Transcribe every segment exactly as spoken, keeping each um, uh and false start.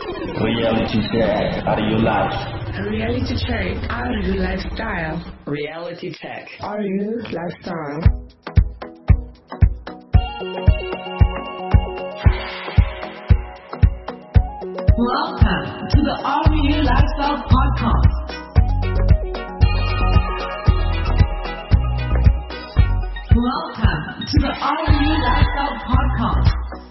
Reality check. Are you live? Reality check. Are you lifestyle? Reality check. Are you lifestyle? Welcome to the Are You Lifestyle Podcast. Welcome to the Are You Lifestyle Podcast.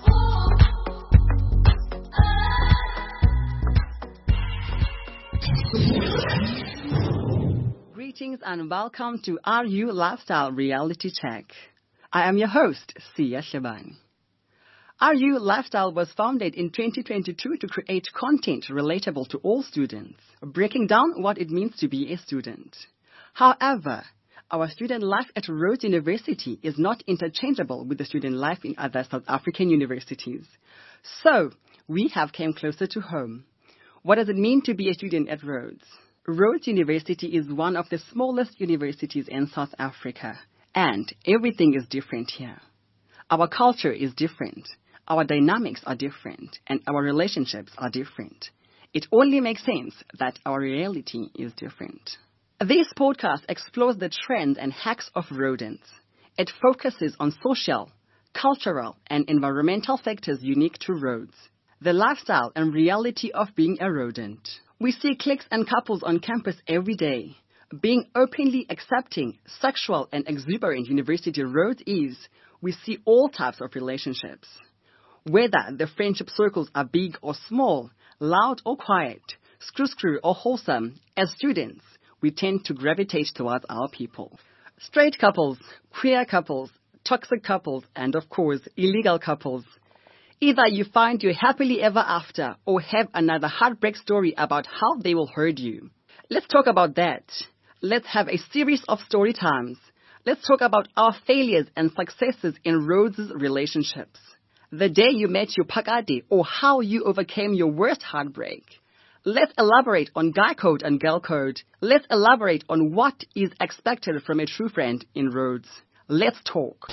Greetings and welcome to Are You Lifestyle Reality Check. I am your host, Sia Shabani. Are You Lifestyle was founded in twenty twenty-two to create content relatable to all students, breaking down what it means to be a student. However, our student life at Rhodes University is not interchangeable with the student life in other South African universities. So, we have come closer to home. What does it mean to be a student at Rhodes? Rhodes University is one of the smallest universities in South Africa, and everything is different here. Our culture is different, our dynamics are different, and our relationships are different. It only makes sense that our reality is different. This podcast explores the trends and hacks of rodents. It focuses on social, cultural, and environmental factors unique to Rhodes, the lifestyle and reality of being a rodent. We see cliques and couples on campus every day. Being openly accepting, sexual, and exuberant University Rhodes is, we see all types of relationships. Whether the friendship circles are big or small, loud or quiet, screw-screw or wholesome, as students, we tend to gravitate towards our people. Straight couples, queer couples, toxic couples, and of course, illegal couples. Either you find you happily ever after or have another heartbreak story about how they will hurt you. Let's talk about that. Let's have a series of story times. Let's talk about our failures and successes in Rhodes' relationships. The day you met your pakade or how you overcame your worst heartbreak. Let's elaborate on guy code and girl code. Let's elaborate on what is expected from a true friend in Rhodes. Let's talk.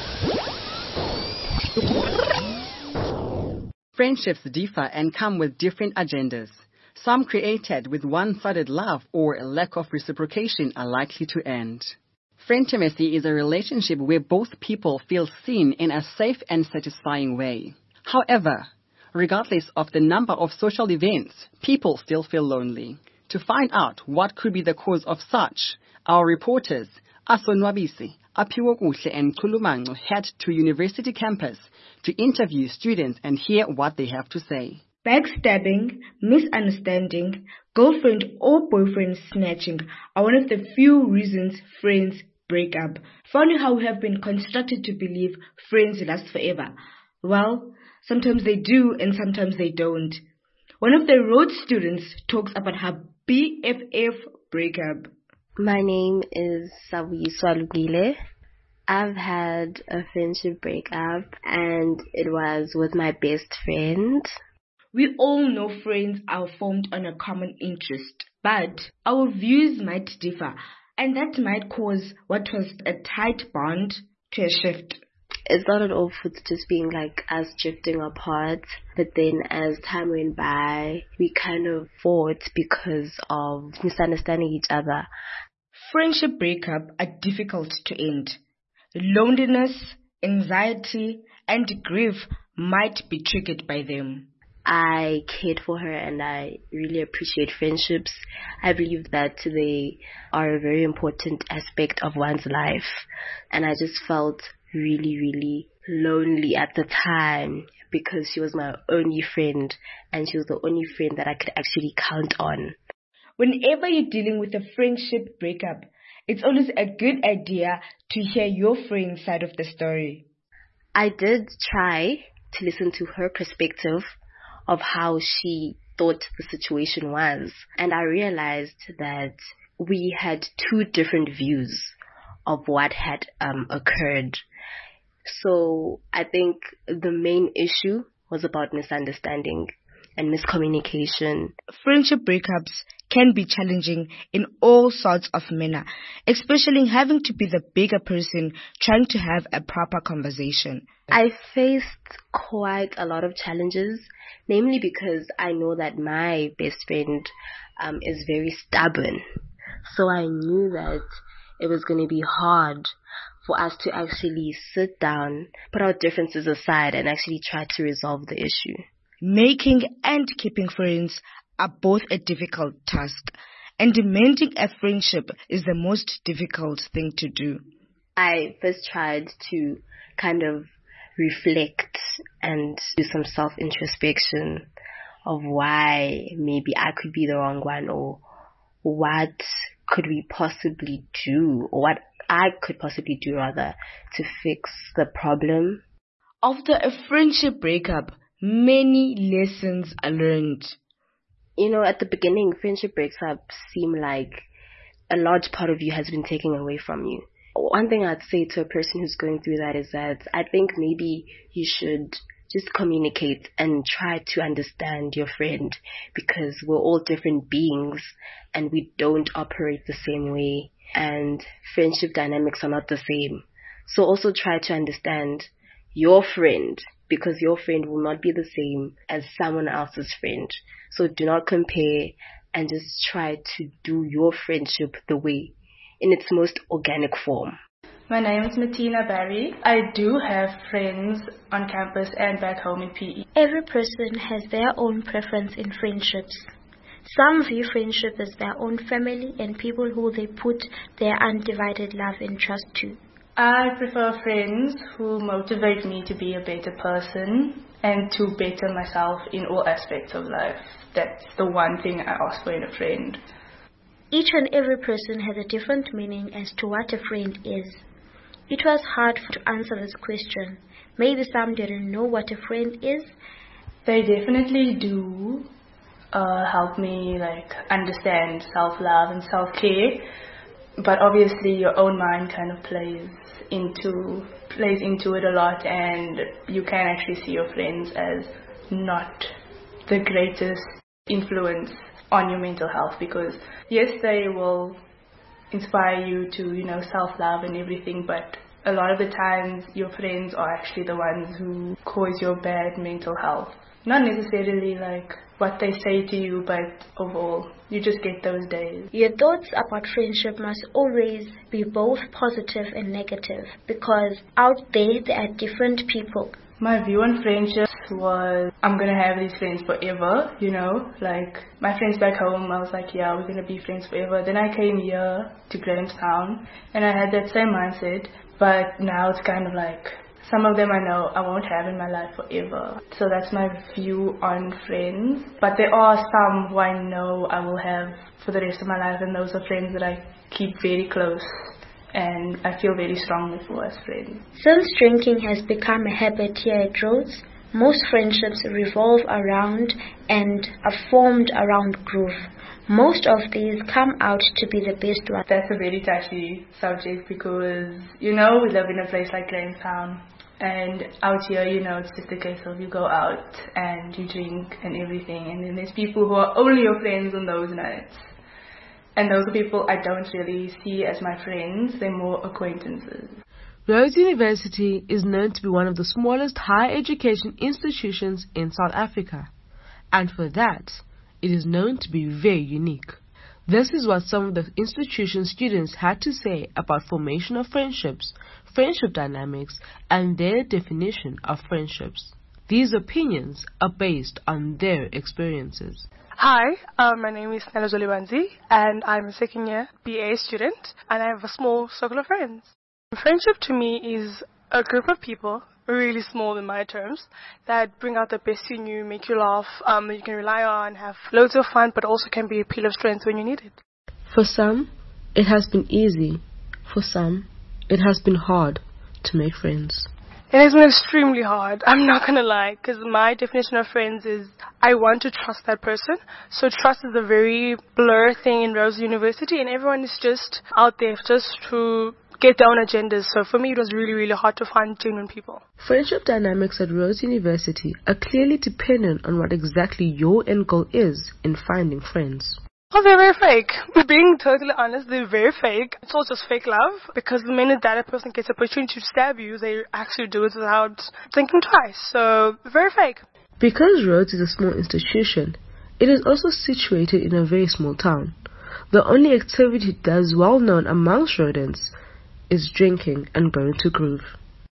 Friendships differ and come with different agendas. Some created with one-sided love or a lack of reciprocation are likely to end. Frientimacy is a relationship where both people feel seen in a safe and satisfying way. However, regardless of the number of social events, people still feel lonely. To find out what could be the cause of such, our reporters, Asonwabisi, Aphiwe Kuhle and Kulumango head to university campus to interview students and hear what they have to say. Backstabbing, misunderstanding, girlfriend or boyfriend snatching are one of the few reasons friends break up. Funny how we have been constructed to believe friends last forever. Well, sometimes they do and sometimes they don't. One of the Rhodes students talks about her B F F breakup. My name is Sabuyiswa Lugile. I've had a friendship breakup and it was with my best friend. We all know friends are formed on a common interest, but our views might differ, and that might cause what was a tight bond to a shift. It started off with just being like us drifting apart, but then as time went by, we kind of fought because of misunderstanding each other. Friendship breakups are difficult to end. Loneliness, anxiety, and grief might be triggered by them. I cared for her and I really appreciate friendships. I believe that they are a very important aspect of one's life. And I just felt really, really lonely at the time because she was my only friend and she was the only friend that I could actually count on. Whenever you're dealing with a friendship breakup, it's always a good idea to hear your friend's side of the story. I did try to listen to her perspective of how she thought the situation was. And I realized that we had two different views of what had um, occurred. So I think the main issue was about misunderstanding and miscommunication. Friendship breakups can be challenging in all sorts of manner, especially having to be the bigger person trying to have a proper conversation. I faced quite a lot of challenges, namely because I know that my best friend um, is very stubborn. So I knew that it was going to be hard for us to actually sit down, put our differences aside, and actually try to resolve the issue. Making and keeping friends are both a difficult task, and mending a friendship is the most difficult thing to do. I first tried to kind of reflect and do some self-introspection of why maybe I could be the wrong one, or what could we possibly do, or what I could possibly do rather, to fix the problem. After a friendship breakup, many lessons are learned. You know, at the beginning, friendship breakups seem like a large part of you has been taken away from you. One thing I'd say to a person who's going through that is that I think maybe you should just communicate and try to understand your friend, because we're all different beings and we don't operate the same way, and friendship dynamics are not the same. So also try to understand your friend, because your friend will not be the same as someone else's friend. So do not compare, and just try to do your friendship the way, in its most organic form. My name is Martina Barry. I do have friends on campus and back home in P E. Every person has their own preference in friendships. Some view friendship as their own family and people who they put their undivided love and trust to. I prefer friends who motivate me to be a better person and to better myself in all aspects of life. That's the one thing I ask for in a friend. Each and every person has a different meaning as to what a friend is. It was hard to answer this question. Maybe some didn't know what a friend is. They definitely do uh, help me like understand self-love and self-care. But obviously your own mind kind of plays into plays into it a lot, and you can actually see your friends as not the greatest influence on your mental health, because yes, they will inspire you to, you know, self-love and everything, but a lot of the times your friends are actually the ones who cause your bad mental health. Not necessarily like what they say to you, but overall, you just get those days. Your thoughts about friendship must always be both positive and negative, because out there, there are different people. My view on friendships was, I'm going to have these friends forever, you know, like my friends back home, I was like, yeah, we're going to be friends forever. Then I came here to Grahamstown and I had that same mindset, but now it's kind of like, some of them I know I won't have in my life forever. So that's my view on friends. But there are some who I know I will have for the rest of my life, and those are friends that I keep very close and I feel very strongly for as friends. Since drinking has become a habit here at Rhodes, most friendships revolve around and are formed around groove. Most of these come out to be the best ones. That's a very touchy subject because, you know, we live in a place like Grahamstown, and out here, you know, it's just a case of you go out and you drink and everything, and then there's people who are only your friends on those nights. And those are people I don't really see as my friends, they're more acquaintances. Rhodes University is known to be one of the smallest higher education institutions in South Africa, and for that, it is known to be very unique. This is what some of the institution's students had to say about formation of friendships, friendship dynamics, and their definition of friendships. These opinions are based on their experiences. Hi, uh, my name is Nella Zolibanzi, and I'm a second year B A student, and I have a small circle of friends. Friendship to me is a group of people, really small in my terms, that bring out the best in you, make you laugh, um, that you can rely on, have loads of fun, but also can be a peel of strength when you need it. For some, it has been easy. For some, it has been hard to make friends. It has been extremely hard, I'm not going to lie, because my definition of friends is I want to trust that person. So trust is a very blur thing in Rhodes University, and everyone is just out there just to get their own agendas. So for me, it was really, really hard to find genuine people. Friendship dynamics at Rhodes University are clearly dependent on what exactly your end goal is in finding friends. Oh, they're very fake. Being totally honest, they're very fake. It's all just fake love, because the minute that a person gets an opportunity to stab you, they actually do it without thinking twice. So, very fake. Because Rhodes is a small institution, it is also situated in a very small town. The only activity that is well known amongst rodents is drinking and going to Groove.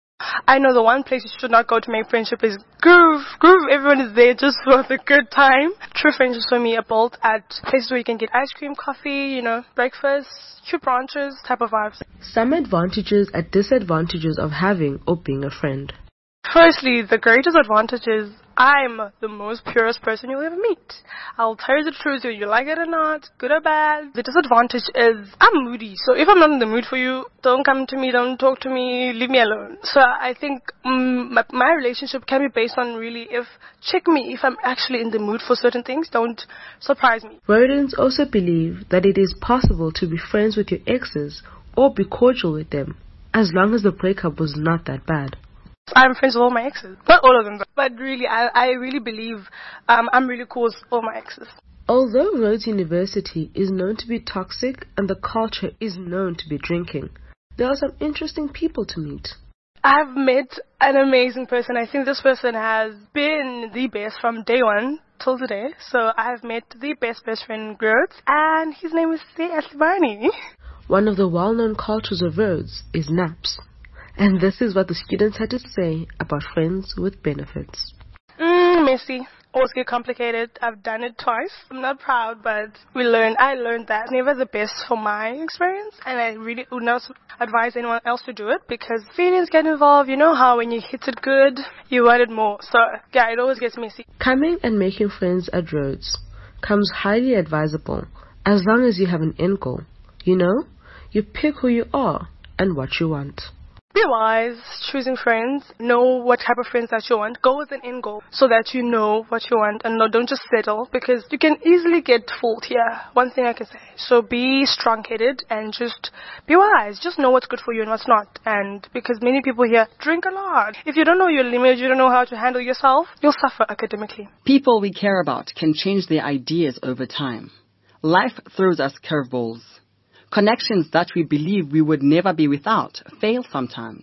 I know the one place you should not go to make friendship is Groove. Groove, everyone is there just for the good time. True friendships for me are built at places where you can get ice cream, coffee, you know, breakfast, cute brunches, type of vibes. Some advantages and disadvantages of having or being a friend. Firstly, the greatest advantage is I'm the most purest person you'll ever meet. I'll tell you the truth, whether you like it or not, good or bad. The disadvantage is I'm moody. So if I'm not in the mood for you, don't come to me, don't talk to me, leave me alone. So I think um, my, my relationship can be based on really if, check me if I'm actually in the mood for certain things. Don't surprise me. Rodents also believe that it is possible to be friends with your exes or be cordial with them, as long as the breakup was not that bad. I'm friends with all my exes. Not all of them, but really, I, I really believe um, I'm really cool with all my exes. Although Rhodes University is known to be toxic and the culture is known to be drinking, there are some interesting people to meet. I've met an amazing person. I think this person has been the best from day one till today. So I've met the best best friend in Rhodes, and his name is Siya Slibani. One of the well-known cultures of Rhodes is naps. And this is what the students had to say about friends with benefits. Mm, messy. Always get complicated. I've done it twice. I'm not proud, but we learned. I learned that never the best for my experience, and I really would not advise anyone else to do it because feelings get involved. You know how when you hit it good, you want it more. So yeah, it always gets messy. Coming and making friends at Rhodes comes highly advisable as long as you have an end goal. You know, you pick who you are and what you want. Be wise, choosing friends. Know what type of friends that you want. Go with an end goal so that you know what you want and no, don't just settle because you can easily get fooled here. One thing I can say. So be strong-headed and just be wise. Just know what's good for you and what's not. And because many people here drink a lot. If you don't know your limits, you don't know how to handle yourself, you'll suffer academically. People we care about can change their ideas over time. Life throws us curveballs. Connections that we believe we would never be without fail sometimes.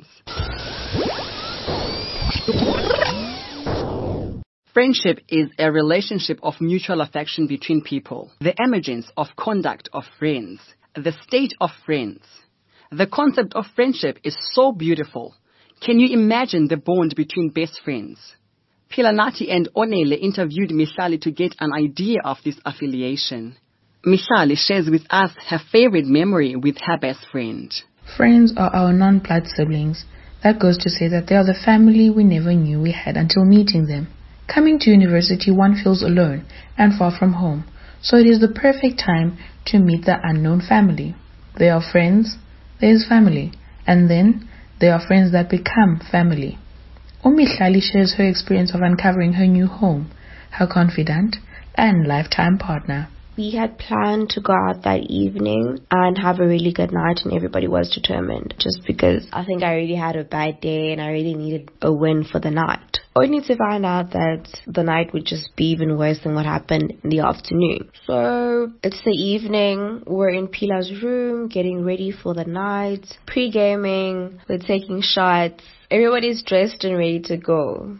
Friendship is a relationship of mutual affection between people, the emergence of conduct of friends, the state of friends. The concept of friendship is so beautiful. Can you imagine the bond between best friends? Pilanati and Onele interviewed Mihlali to get an idea of this affiliation. Mihlali shares with us her favorite memory with her best friend. Friends are our non-blood siblings. That goes to say that they are the family we never knew we had until meeting them. Coming to university, one feels alone and far from home, so it is the perfect time to meet the unknown family. They are friends, there is family, and then there are friends that become family. Mihlali shares her experience of uncovering her new home, her confidant, and lifetime partner. We had planned to go out that evening and have a really good night, and everybody was determined just because I think I really had a bad day and I really needed a win for the night. Only to find out that the night would just be even worse than what happened in the afternoon. So it's the evening, we're in Pila's room getting ready for the night, pre-gaming, we're taking shots. Everybody's dressed and ready to go.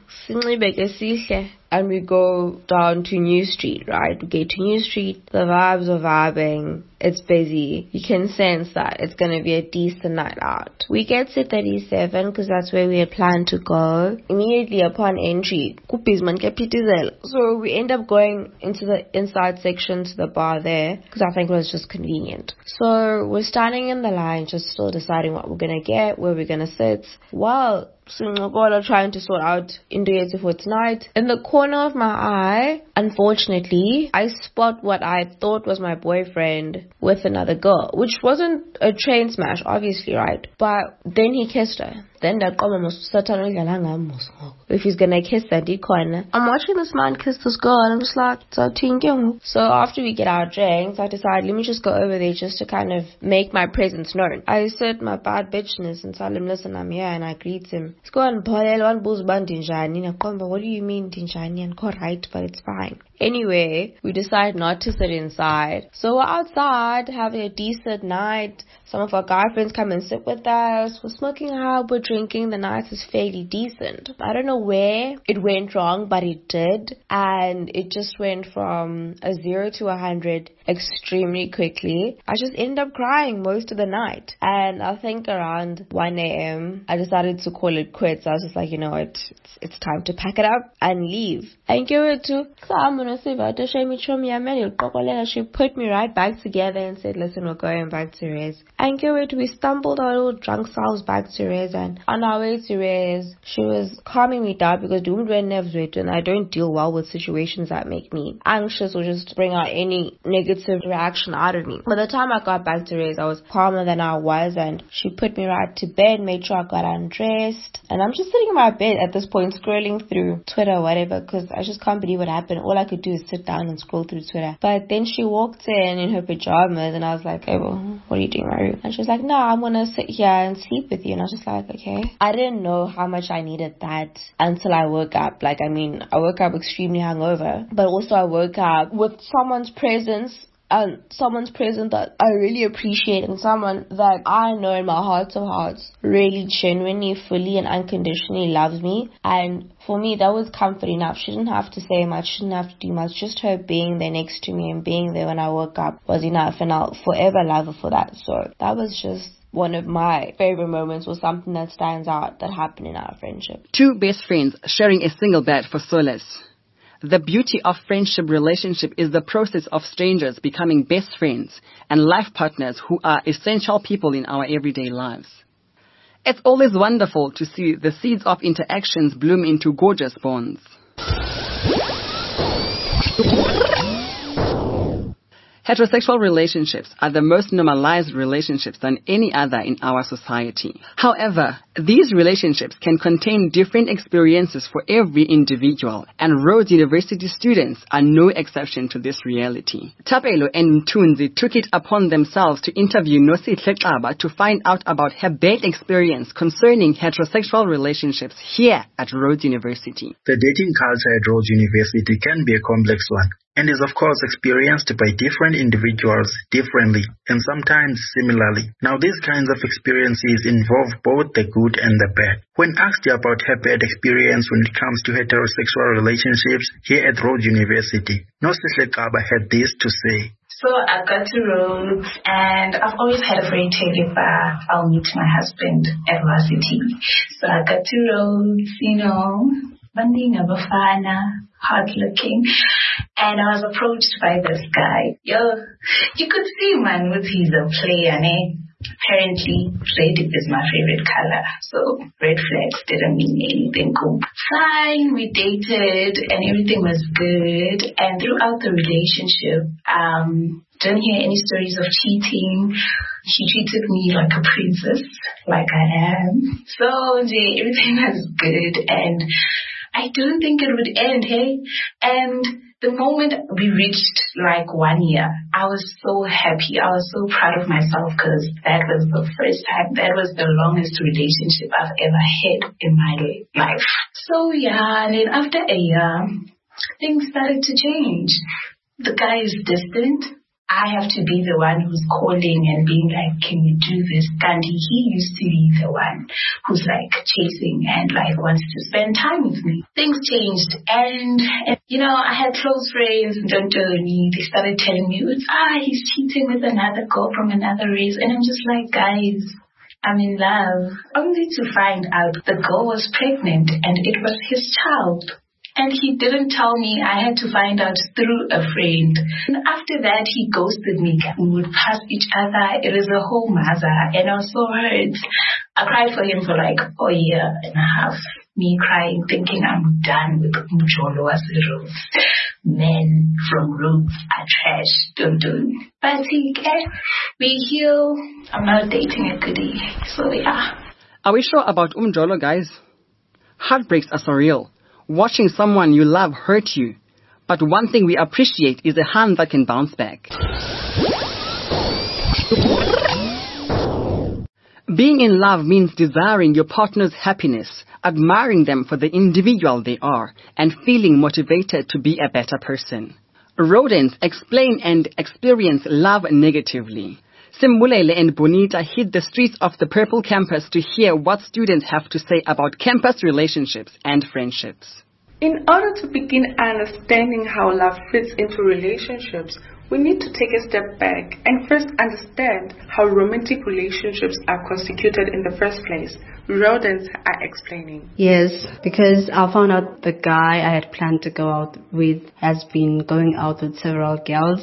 And we go down to New Street, right? We get to New Street, the vibes are vibing, it's busy. You can sense that it's going to be a decent night out. We get to thirty-seven because that's where we had planned to go. Immediately upon entry, so we end up going into the inside section to the bar there because I think it was just convenient. So we're standing in the line, just still deciding what we're going to get, where we're going to sit. Well, Singogola trying to sort out Induyeti for tonight. In the corner of my eye, unfortunately, I spot what I thought was my boyfriend with another girl, which wasn't a train smash, obviously, right? But then he kissed her. Then that if he's gonna kiss that corner, I'm watching this man kiss this girl and I'm just like, so after we get our drinks, I decide let me just go over there just to kind of make my presence known. I assert my bad bitchness and tell him, listen, I'm here, and I greet him Go on, one booze band dinjani. What do you mean dinjani? And go right, but it's fine. Anyway, we decide not to sit inside. So we're outside having a decent night. Some of our guy friends come and sit with us. We're smoking out, we're drinking. The night is fairly decent. I don't know where it went wrong, but it did. And it just went from a zero to a hundred extremely quickly. I just ended up crying most of the night. And I think around one a.m. I decided to call it quits. I was just like, you know what, it's, it's time to pack it up and leave. And give it to she put me right back together and said, listen, we're going back to Rez. And give it, we stumbled our little drunk selves back to Rez. And on our way to Rez, she was calming me down because and I don't deal well with situations that make me anxious or just bring out any negative reaction out of me. By the time I got back to Rez, I was calmer than I was, and she put me right to bed, made sure I got undressed, and I'm just sitting in my bed at this point scrolling through Twitter or whatever, because I just can't believe what happened. All I could do is sit down and scroll through Twitter. But then she walked in in her pajamas, and I was like, hey, well, what are you doing, Maru? And she was like, no, I'm gonna sit here and sleep with you. And I was just like, okay. I didn't know how much I needed that until I woke up. Like, I mean, I woke up extremely hungover, but also I woke up with someone's presence, and someone's presence that I really appreciate, and someone that I know in my heart of hearts really genuinely, fully and unconditionally loves me. And for me, that was comfort enough. She didn't have to say much, she didn't have to do much. Just her being there next to me and being there when I woke up was enough, and I'll forever love her for that. So that was just one of my favorite moments, or something that stands out that happened in our friendship. Two best friends sharing a single bed for solace. The beauty of friendship relationship is the process of strangers becoming best friends and life partners who are essential people in our everyday lives. It's always wonderful to see the seeds of interactions bloom into gorgeous bonds. Heterosexual relationships are the most normalized relationships than any other in our society. However, these relationships can contain different experiences for every individual, and Rhodes University students are no exception to this reality. Thapelo and Mthunzi took it upon themselves to interview Nosihle Xaba to find out about her bad experience concerning heterosexual relationships here at Rhodes University. The dating culture at Rhodes University can be a complex one, and is of course experienced by different individuals differently and sometimes similarly. Now, these kinds of experiences involve both the good and the bad. When asked about her bad experience when it comes to heterosexual relationships here at Rhodes University, Nosihle Xaba had this to say. So I got to Rhodes, and I've always had a fairy tale if uh, I'll meet my husband at varsity. So I got to Rhodes, you know, Banding Abafana, hard looking. And I was approached by this guy. Yo, you could see, man, with he's a player, ne? Apparently, red is my favorite color. So, red flags didn't mean anything cool. Fine, we dated and everything was good. And throughout the relationship, um, didn't hear any stories of cheating. He treated me like a princess, like I am. So, yeah, everything was good. And I didn't think it would end, hey? And the moment we reached like one year, I was so happy. I was so proud of myself because that was the first time, that was the longest relationship I've ever had in my life. So yeah, and then after a year, things started to change. The guy is distant. I have to be the one who's calling and being like, can you do this? Gandhi, he used to be the one who's like chasing and like wants to spend time with me. Things changed, and, and you know, I had close friends, don't tell me, they started telling me, it's, ah, he's cheating with another girl from another race. And I'm just like, guys, I'm in love. Only to find out the girl was pregnant and it was his child. And he didn't tell me. I had to find out through a friend. And after that, he ghosted me. We would pass each other. It was a whole mother. And I was so hurt. I cried for him for like a year and a half. Me crying, thinking I'm done with Umjolo as a Rhodes. Men from Rhodes are trash. Don't do. But he, we heal. I'm not dating a goodie. So yeah. Are we sure about Umjolo, guys? Heartbreaks are surreal. Watching someone you love hurt you. But one thing we appreciate is a hand that can bounce back. Being in love means desiring your partner's happiness, admiring them for the individual they are, and feeling motivated to be a better person. Rodents explain and experience love negatively. Simbulele and Bonita hit the streets of the Purple campus to hear what students have to say about campus relationships and friendships. In order to begin understanding how love fits into relationships, we need to take a step back and first understand how romantic relationships are constituted in the first place. Rodents are explaining. Yes, because I found out the guy I had planned to go out with has been going out with several girls,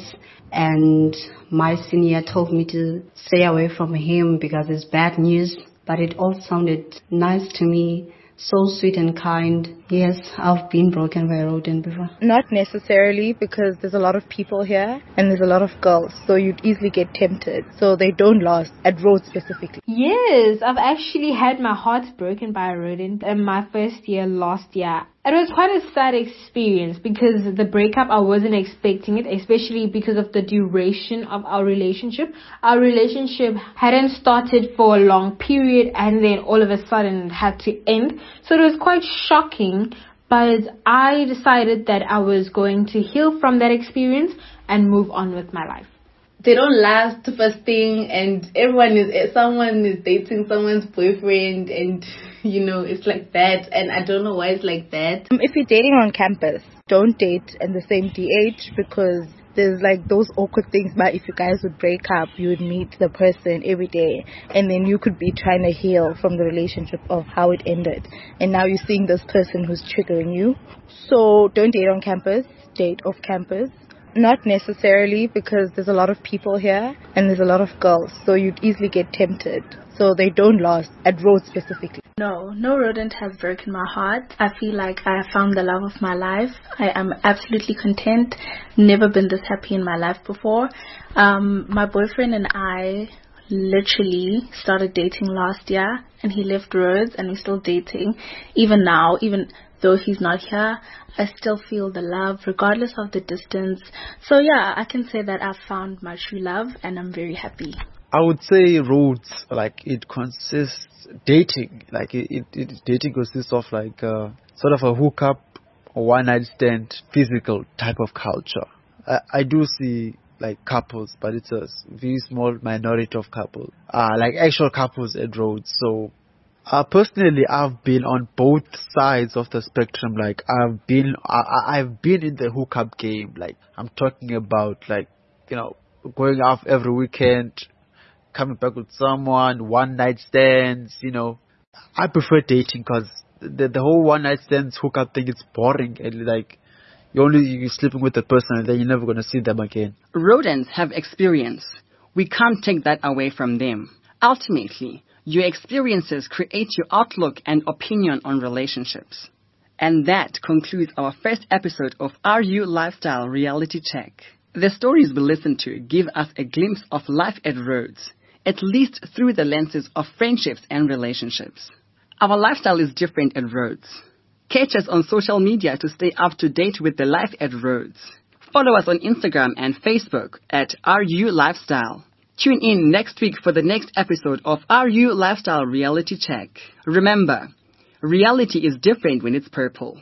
and my senior told me to stay away from him because it's bad news, but it all sounded nice to me. So sweet and kind. Yes, I've been broken by a rodent before. Not necessarily, because there's a lot of people here and there's a lot of girls, so you'd easily get tempted. So they don't last at roads specifically. Yes, I've actually had my heart broken by a rodent in my first year last year. It was quite a sad experience because the breakup, I wasn't expecting it, especially because of the duration of our relationship. Our relationship hadn't started for a long period and then all of a sudden it had to end. So it was quite shocking, but I decided that I was going to heal from that experience and move on with my life. They don't last first thing, and everyone is, someone is dating someone's boyfriend, and you know, it's like that, and I don't know why it's like that. If you're dating on campus, don't date in the same D H, because there's like those awkward things. But if you guys would break up, you would meet the person every day, and then you could be trying to heal from the relationship of how it ended, and now you're seeing this person who's triggering you. So don't date on campus, date off campus. Not necessarily, because there's a lot of people here and there's a lot of girls, so you'd easily get tempted. So they don't last at roads specifically. No, no rodent has broken my heart. I feel like I have found the love of my life. I am absolutely content. Never been this happy in my life before. Um, my boyfriend and I literally started dating last year, and he left Rhodes, and we're still dating. Even now, even though he's not here, I still feel the love regardless of the distance. So yeah, I can say that I've found my true love and I'm very happy. I would say Rhodes, like it consists dating, like it, it, it dating consists of like uh, sort of a hookup, or one night stand, physical type of culture. I, I do see like couples, but it's a very small minority of couples, uh, like actual couples at Rhodes. So Uh, personally, I've been on both sides of the spectrum. Like, I've been, I, I've been in the hookup game. Like, I'm talking about, like, you know, going off every weekend, coming back with someone, one night stands, you know. I prefer dating because the, the whole one night stands hookup thing is boring. And, like, you're only you're sleeping with the person and then you're never going to see them again. Rodents have experience. We can't take that away from them. Ultimately, your experiences create your outlook and opinion on relationships. And that concludes our first episode of R U Lifestyle Reality Check. The stories we listen to give us a glimpse of life at Rhodes, at least through the lenses of friendships and relationships. Our lifestyle is different at Rhodes. Catch us on social media to stay up to date with the life at Rhodes. Follow us on Instagram and Facebook at R U Lifestyle. Tune in next week for the next episode of R U Lifestyle Reality Check. Remember, reality is different when it's purple.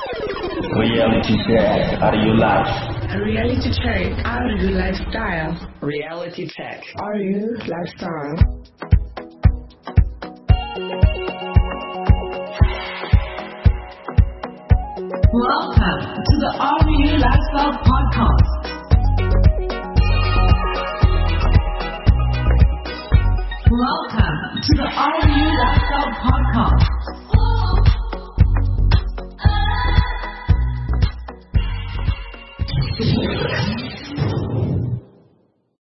Reality Check, R U Life. Reality Check, R U Lifestyle. Reality Check, R U Lifestyle. Welcome to the R U Lifestyle Podcast. Welcome to the R U Lifestyle Podcast.